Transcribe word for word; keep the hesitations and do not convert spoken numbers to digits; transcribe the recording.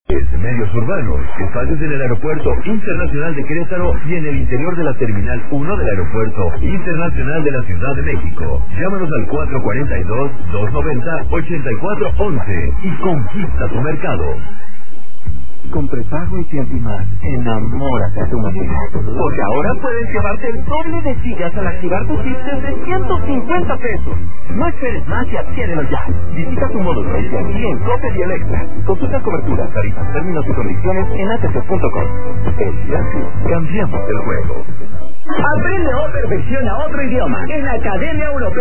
Medios urbanos, espacios en el Aeropuerto Internacional de Querétaro y en el interior de la Terminal uno del Aeropuerto Internacional de la Ciudad de México. Llámanos al cuatro cuatro dos, dos nueve cero, ocho cuatro uno uno y conquista tu mercado. Con prepago y Tiempo y Más, enamórate a tu máquina. Porque ahora puedes llevarte el doble de gigas al activar tu chip desde ciento cincuenta pesos. No esperes más y adquiérelo ya. Visita tu módulo y aquí en Coppel y Electra. Consulta cobertura, tarifas, términos y condiciones en a t c punto com. El viaje, cambiamos el juego. Aprende o perfecciona otro idioma en Academia Europea.